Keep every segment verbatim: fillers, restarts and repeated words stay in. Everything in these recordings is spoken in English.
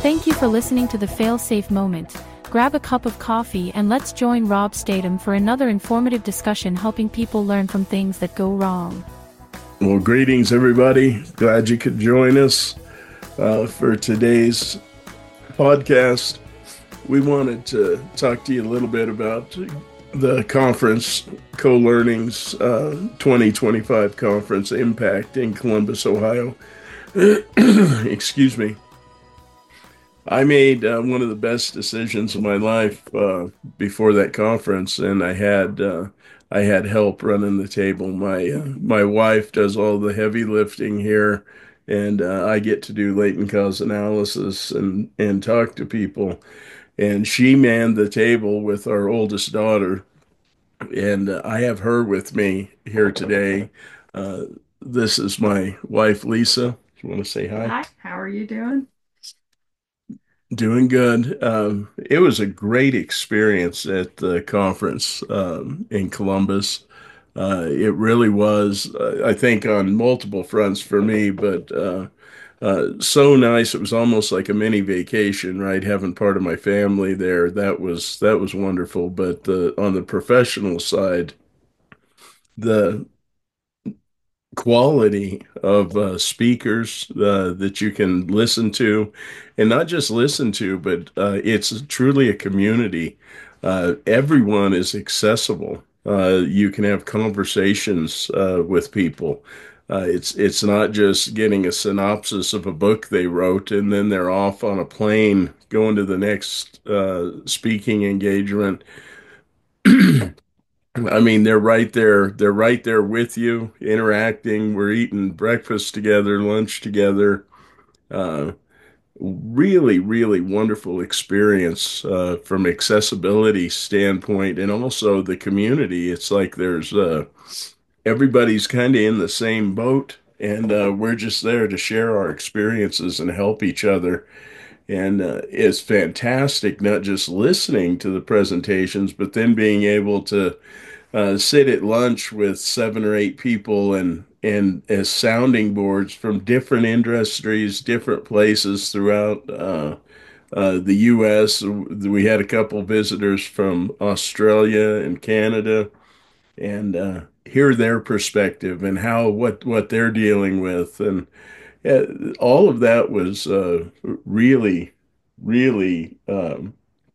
Thank you for listening to the Failsafe Moment. Grab a cup of coffee and let's join Rob Statham for another informative discussion helping people learn from things that go wrong. Well, greetings, everybody. Glad you could join us uh, for today's podcast. We wanted to talk to you a little bit about the conference, Co-Learning's uh, twenty twenty-five conference Impact in Columbus, Ohio. Excuse me. I made uh, one of the best decisions of my life uh, before that conference, and I had uh, I had help running the table. My uh, my wife does all the heavy lifting here, and uh, I get to do latent cause analysis and and talk to people. And she manned the table with our oldest daughter, and uh, I have her with me here today. Uh, this is my wife, Lisa. You want to say hi? Hi, how are you doing? Doing good. Um, it was a great experience at the conference um, in Columbus. Uh, it really was, uh, I think, on multiple fronts for me, but uh, uh, so nice. It was almost like a mini vacation, right? Having part of my family there. That was that was wonderful. But the on the professional side, the quality of uh, speakers uh, that you can listen to, and not just listen to, but uh, it's truly a community. Uh, everyone is accessible. Uh, you can have conversations uh, with people. Uh, it's it's not just getting a synopsis of a book they wrote and then they're off on a plane going to the next uh, speaking engagement. I mean, they're right there. They're right there with you, interacting. We're eating breakfast together, lunch together. Uh, really, really wonderful experience uh, from accessibility standpoint, and also the community. It's like there's uh, everybody's kind of in the same boat, and uh, we're just there to share our experiences and help each other. And uh, it's fantastic, not just listening to the presentations, but then being able to uh, sit at lunch with seven or eight people and and as sounding boards from different industries, different places throughout uh, uh, the U S. We had a couple visitors from Australia and Canada, and uh, hear their perspective and how what what they're dealing with, and uh, all of that was uh, really, really um,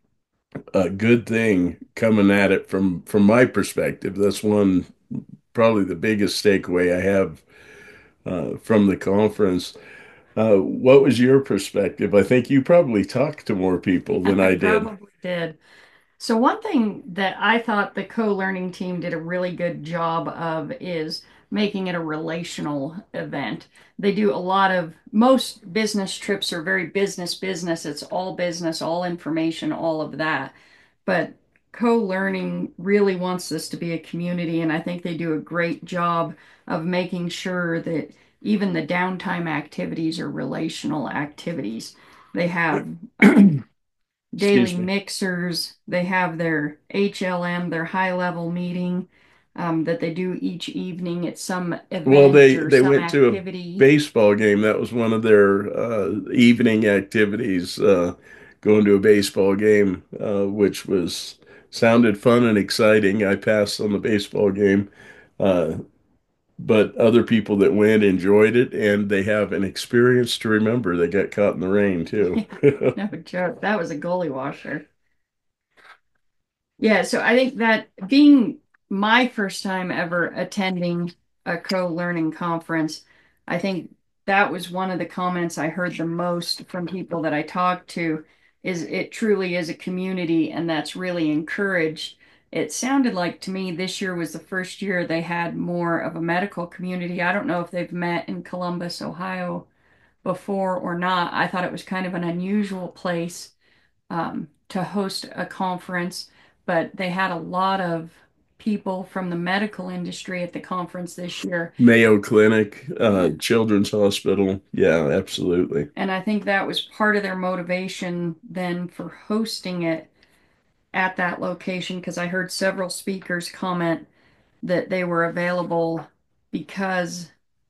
a good thing coming at it from from my perspective. That's one probably the biggest takeaway I have uh, from the conference. Uh, what was your perspective? I think you probably talked to more people than I I did. probably did. So one thing that I thought the co-learning team did a really good job of is making it a relational event. They do a lot of, most business trips are very business business. It's all business, all information, all of that. But co-learning really wants this to be a community, and I think they do a great job of making sure that even the downtime activities are relational activities. They have um, daily Excuse me. mixers. They have their H L M, their high level meeting um, that they do each evening at some Well, event they or they some went to a activity. baseball game. That was one of their uh, evening activities, uh, going to a baseball game, uh, which was sounded fun and exciting. I passed on the baseball game, uh, but other people that went enjoyed it, and they have an experience to remember. They got caught in the rain too. Yeah, no joke. That was a goalie washer. Yeah, so I think that being my first time ever attending a co-learning conference, I think that was one of the comments I heard the most from people that I talked to is it truly is a community and that's really encouraged. It sounded like to me this year was the first year they had more of a medical community. I don't know if they've met in Columbus, Ohio before or not. I thought it was kind of an unusual place um, to host a conference, but they had a lot of people from the medical industry at the conference this year. Mayo Clinic, uh, Yeah. Children's Hospital. Yeah, absolutely. And I think that was part of their motivation then for hosting it at that location because I heard several speakers comment that they were available because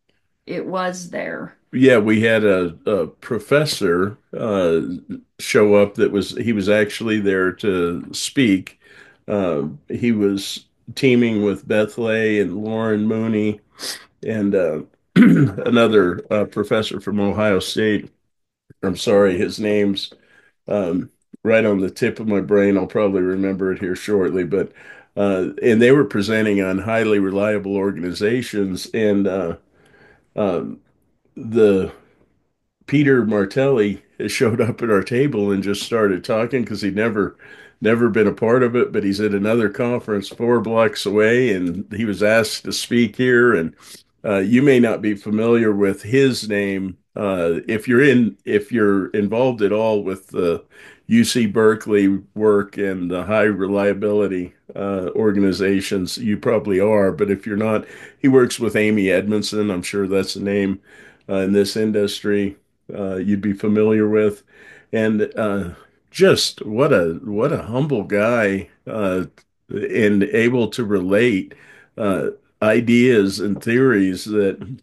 it was there. Yeah, we had a, a professor uh, show up that was he was actually there to speak. Uh, he was teaming with Beth Lay and Lauren Mooney and uh, another uh, professor from Ohio State. I'm sorry, his name's um, right on the tip of my brain. I'll probably remember it here shortly, but uh, and they were presenting on highly reliable organizations, and uh, um, the Peter Martelli showed up at our table and just started talking because he'd never never been a part of it, but he's at another conference four blocks away, and he was asked to speak here. And uh, you may not be familiar with his name. Uh, if you're in, if you're involved at all with the U C Berkeley work and the high reliability uh, organizations, you probably are. But if you're not, he works with Amy Edmondson. I'm sure that's a name uh, in this industry uh, you'd be familiar with, and uh, just what a what a humble guy, uh, and able to relate uh, ideas and theories that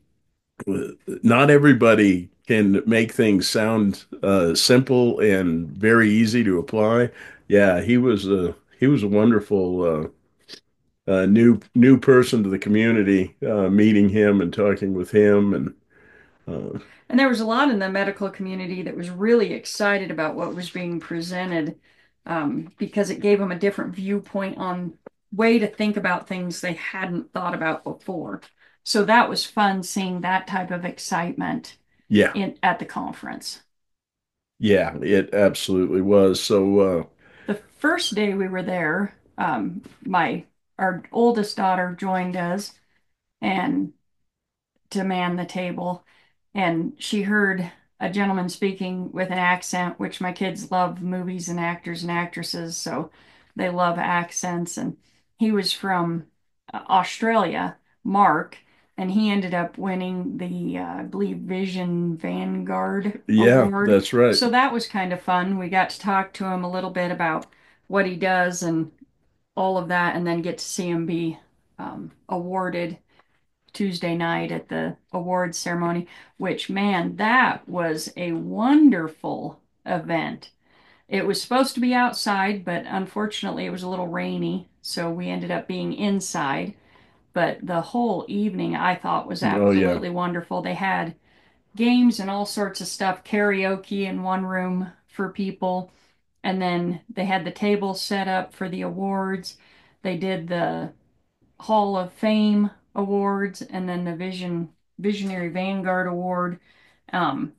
not everybody can make things sound uh, simple and very easy to apply. Yeah, he was a he was a wonderful uh, uh, new new person to the community. Uh, meeting him and talking with him, and uh, And there was a lot in the medical community that was really excited about what was being presented, um, because it gave them a different viewpoint on way to think about things they hadn't thought about before. So that was fun seeing that type of excitement yeah, in at the conference. yeah, it absolutely was. So, uh, The first day we were there, um, my our oldest daughter joined us and to man the table, and she heard a gentleman speaking with an accent, which my kids love movies and actors and actresses, so they love accents. And he was from uh, Australia, Mark, and he ended up winning the, uh, I believe, Vision Vanguard yeah, Award. that's right. So that was kind of fun. We got to talk to him a little bit about what he does and all of that, and then get to see him be um, awarded Tuesday night at the awards ceremony, which, man, that was a wonderful event. It was supposed to be outside, but unfortunately it was a little rainy, so we ended up being inside. But the whole evening I thought was Oh yeah, absolutely wonderful. They had games and all sorts of stuff, karaoke in one room for people, and then they had the table set up for the awards. They did the Hall of Fame awards and then the Vision Visionary Vanguard Award. Um,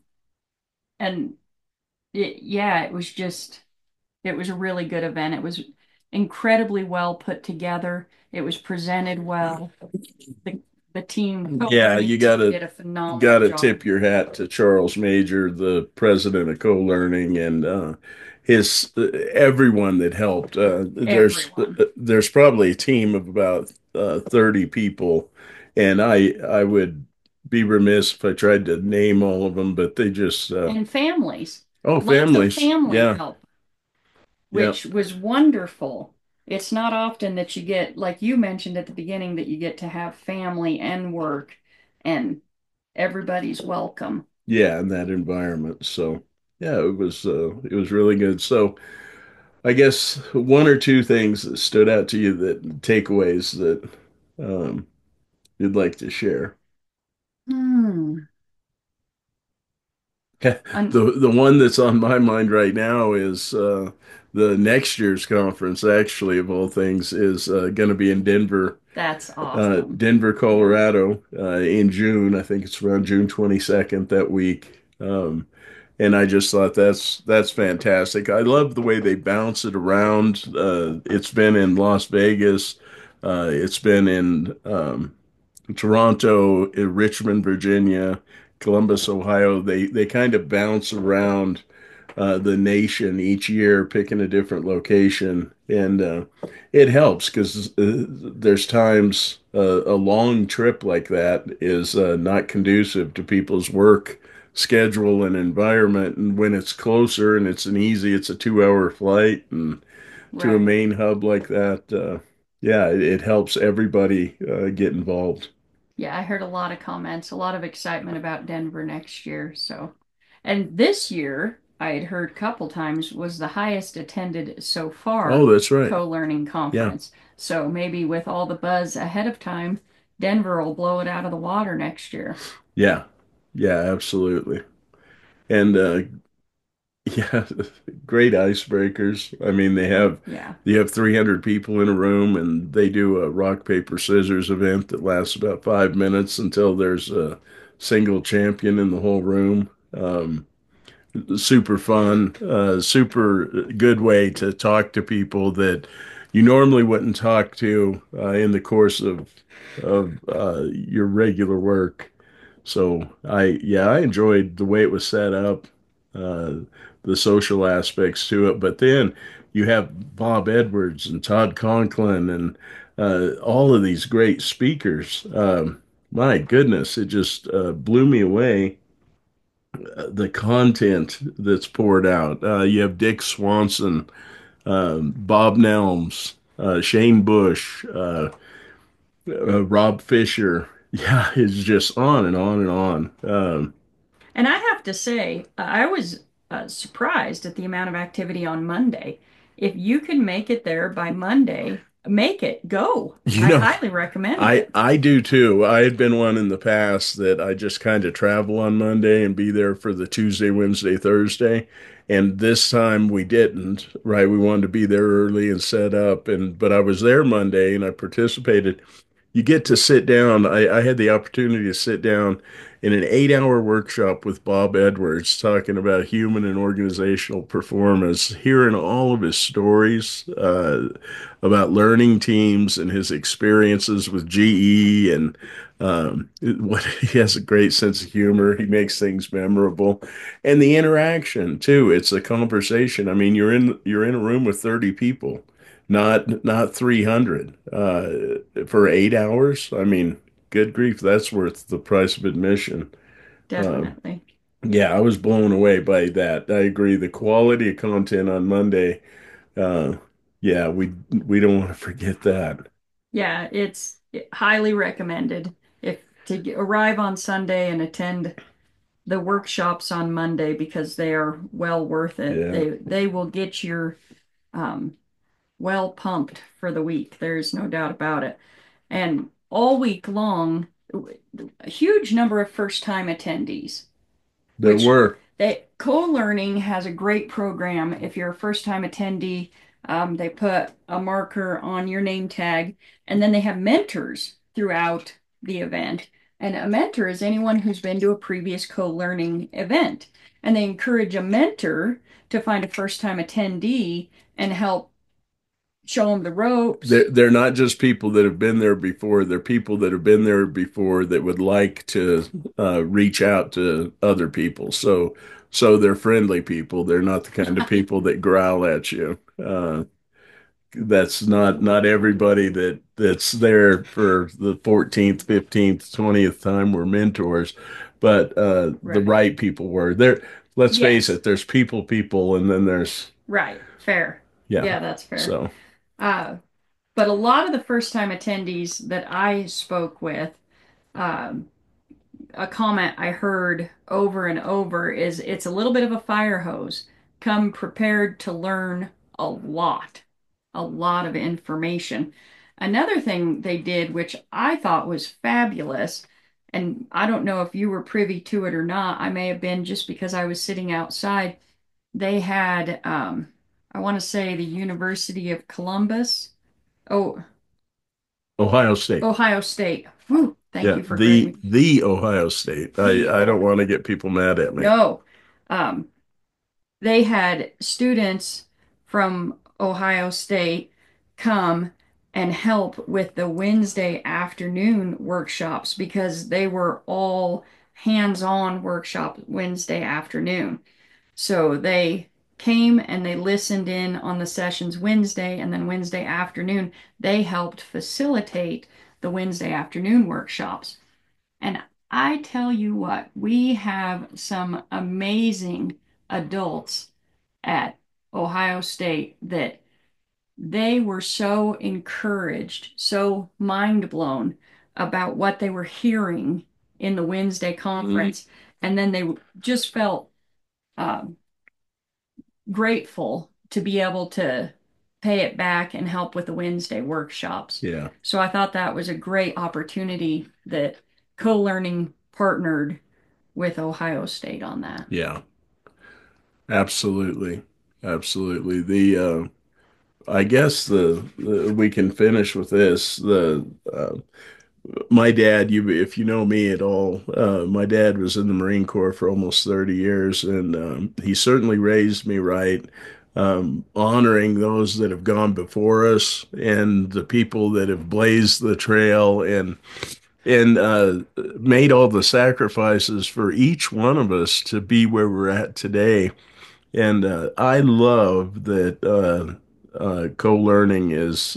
and it, yeah, it was just it was a really good event. It was incredibly well put together. It was presented well. The the team, yeah. co-learning You team, gotta did a phenomenal gotta job. tip your hat to Charles Major, the president of Co-Learning, and uh, his uh, everyone that helped. Uh, there's uh, Everyone. there's probably a team of about uh, thirty people, and I I would be remiss if I tried to name all of them, but they just uh, And families. oh, Lots of families, family yeah, help, yeah. which was wonderful. It's not often that you get, like you mentioned at the beginning, that you get to have family and work and everybody's welcome. Yeah, in that environment. So yeah, it was uh, it was really good. So I guess one or two things that stood out to you that takeaways that um, you'd like to share. Hmm. Un The the one that's on my mind right now is uh, the next year's conference, actually, of all things, is uh, going to be in Denver, that's uh, awesome. Denver, Colorado, uh, in June. I think it's around June twenty-second that week. Um, and I just thought that's that's fantastic. I love the way they bounce it around. Uh, it's been in Las Vegas, uh, it's been in um, Toronto, in Richmond, Virginia, Columbus, Ohio. They they kind of bounce around uh, the nation each year, picking a different location, and uh, it helps because uh, there's times uh, a long trip like that is uh, not conducive to people's work schedule and environment. And when it's closer and it's an easy, it's a two-hour flight and to a Right. main hub like that, uh, yeah, it, it helps everybody uh, get involved. Yeah, I heard a lot of comments, a lot of excitement about Denver next year. So, and this year, I had heard a couple times was the highest attended so Oh, far that's right. co-learning Yeah. conference. So maybe with all the buzz ahead of time, Denver will blow it out of the water next year. Yeah. Yeah, absolutely. And uh yeah, great icebreakers. I mean, they have Yeah. you have three hundred people in a room and they do a rock, paper, scissors event that lasts about five minutes until there's a single champion in the whole room. Um, super fun, uh, super good way to talk to people that you normally wouldn't talk to uh, in the course of of uh, your regular work. So I, yeah, I enjoyed the way it was set up, uh, the social aspects to it. But then you have Bob Edwards and Todd Conklin and uh, all of these great speakers. Um, my goodness, it just uh, blew me away, uh, the content that's poured out. Uh, you have Dick Swanson, um, Bob Nelms, uh, Shane Bush, uh, uh, Rob Fisher. Yeah, it's just on and on and on. Um, And I have to say, uh, I was uh, surprised at the amount of activity on Monday. If you can make it there by Monday, make it. Go. you I know, highly recommend I it. I do too. I had been one in the past that I just kind of travel on Monday and be there for the Tuesday, Wednesday, Thursday. And this time we didn't, right? We wanted to be there early and set up, and but I was there Monday and I participated. You get to sit down. I, I had the opportunity to sit down in an eight hour workshop with Bob Edwards talking about human and organizational performance, hearing all of his stories uh, about learning teams and his experiences with G E. And um, what he has a great sense of humor. He makes things memorable, and the interaction too. It's a conversation. I mean, you're in you're in a room with thirty people, not not three hundred, uh, for eight hours. I mean, good grief, that's worth the price of admission. Uh, Definitely. yeah, I was blown away by that. I agree. The quality of content on Monday, uh, yeah, we we don't want to forget that. Yeah, it's highly recommended if to g- arrive on Sunday and attend the workshops on Monday because they are well worth it. Yeah, They they will get your um, well pumped for the week. There's no doubt about it. And all week long, a huge number of first-time attendees, there which were. they co-learning has a great program. If you're a first-time attendee, um, they put a marker on your name tag, and then they have mentors throughout the event. And a mentor is anyone who's been to a previous co-learning event. And they encourage a mentor to find a first-time attendee and help show them the ropes. They're, they're not just people that have been there before. They're people that have been there before that would like to uh, reach out to other people. So, so they're friendly people. They're not the kind of people that growl at you. Uh, that's not not everybody that that's there for the fourteenth, fifteenth, twentieth time were mentors, but uh, the Right. right people were there. Let's face Yes. it. There's people, people, and then there's Right. Fair. yeah. Yeah, that's fair. So. Uh, but a lot of the first time attendees that I spoke with, um, a comment I heard over and over is it's a little bit of a fire hose. Come prepared to learn a lot, a lot of information. Another thing they did, which I thought was fabulous, and I don't know if you were privy to it or not, I may have been just because I was sitting outside. They had, um, I want to say the University of Columbus. Oh, Ohio State. Ohio State. Whew, thank Yeah, you for correcting the me. the Ohio State. The I I don't oh, want to get people mad at me. no. Um, they had students from Ohio State come and help with the Wednesday afternoon workshops because they were all hands-on workshop Wednesday afternoon. So they came and they listened in on the sessions Wednesday, and then Wednesday afternoon, they helped facilitate the Wednesday afternoon workshops. And I tell you what, we have some amazing adults at Ohio State that they were so encouraged, so mind blown about what they were hearing in the Wednesday conference. Mm-hmm. And then they just felt um, grateful to be able to pay it back and help with the Wednesday workshops. Yeah. So I thought that was a great opportunity that Co-Learning partnered with Ohio State on that. Yeah. Absolutely. Absolutely. The uh, I guess the, the we can finish with this. The uh, my dad, you if you know me at all, uh, my dad was in the Marine Corps for almost thirty years, and um, he certainly raised me right, um, honoring those that have gone before us and the people that have blazed the trail and and uh, made all the sacrifices for each one of us to be where we're at today. And uh, I love that uh, uh, co-learning is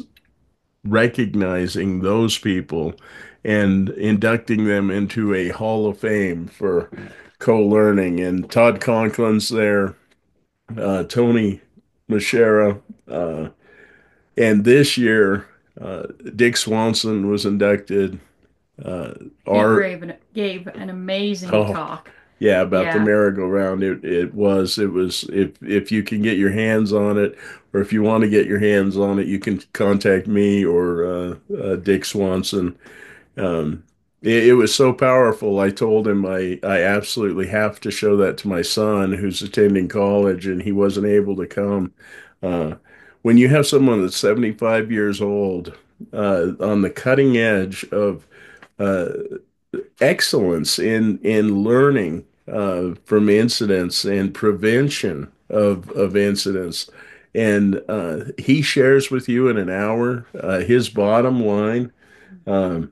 recognizing those people and inducting them into a Hall of Fame for co-learning. And Todd Conklin's there, uh, Tony Machera, uh, and this year uh, Dick Swanson was inducted. Uh, our, he gave an, gave an amazing oh, talk. Yeah, about yeah. the merry-go-round. It it was it was if if you can get your hands on it, or if you want to get your hands on it, you can contact me or uh, uh, Dick Swanson. Um, it, it was so powerful. I told him I I absolutely have to show that to my son who's attending college, and he wasn't able to come. Uh, when you have someone that's seventy-five years old uh, on the cutting edge of uh, excellence in in learning uh, from incidents and prevention of of incidents, and uh, he shares with you in an hour uh, his bottom line. Um,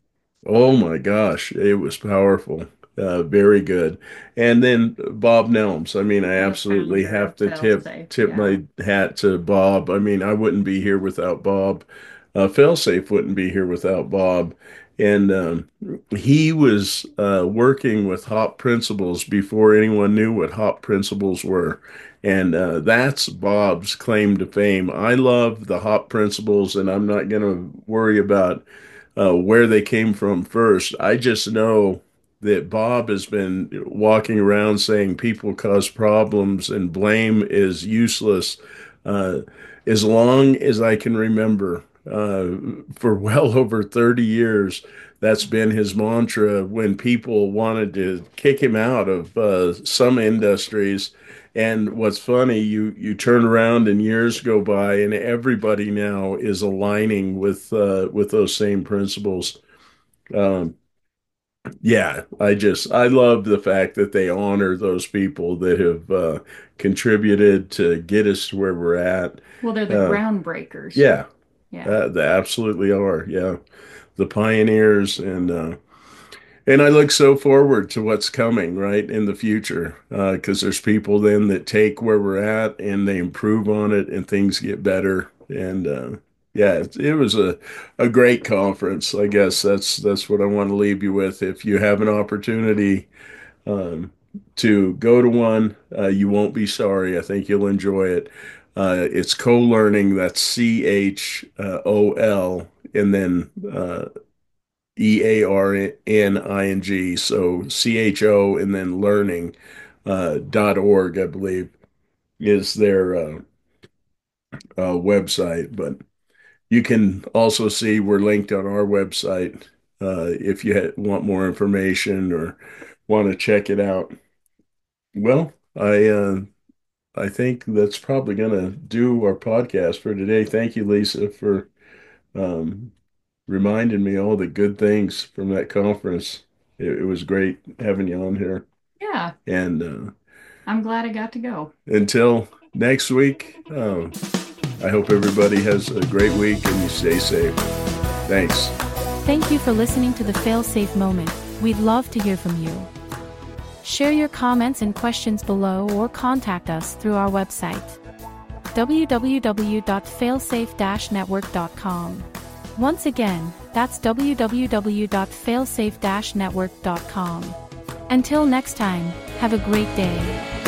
oh my gosh, it was powerful. Uh, very good. And then Bob Nelms. I mean, I absolutely have to tip tip yeah. my hat to Bob. I mean, I wouldn't be here without Bob. Uh, Failsafe wouldn't be here without Bob. And um, he was uh, working with HOP principles before anyone knew what HOP principles were. And uh, that's Bob's claim to fame. I love the HOP principles, and I'm not going to worry about uh, where they came from first. I just know that Bob has been walking around saying people cause problems and blame is useless uh, as long as I can remember. Uh, for well over thirty years, that's been his mantra when people wanted to kick him out of uh, some industries. And what's funny, you, you turn around and years go by and everybody now is aligning with uh, with those same principles. Um, yeah, I just, I love the fact that they honor those people that have uh, contributed to get us to where we're at. Well, they're the uh, groundbreakers. Yeah. Yeah, uh, they absolutely are. Yeah, the pioneers, and uh, and I look so forward to what's coming right in the future because uh, there's people then that take where we're at and they improve on it and things get better. And uh, yeah, it, it was a a great conference. I guess that's that's what I want to leave you with. If you have an opportunity um, to go to one, uh, you won't be sorry. I think you'll enjoy it. Uh, it's co-learning. That's C H O L and then uh, E A R N I N G. So C H O and then learning uh, dot org, I believe, is their uh, uh, website. But you can also see we're linked on our website uh, if you want more information or want to check it out. Well, I. Uh, I think that's probably going to do our podcast for today. Thank you, Lisa, for um, reminding me all the good things from that conference. It, it was great having you on here. Yeah. And uh, I'm glad I got to go. Until next week, um, I hope everybody has a great week and you stay safe. Thanks. Thank you for listening to the Failsafe Moment. We'd love to hear from you. Share your comments and questions below or contact us through our website, w w w dot failsafe dash network dot com. Once again, that's w w w dot failsafe dash network dot com. Until next time, have a great day.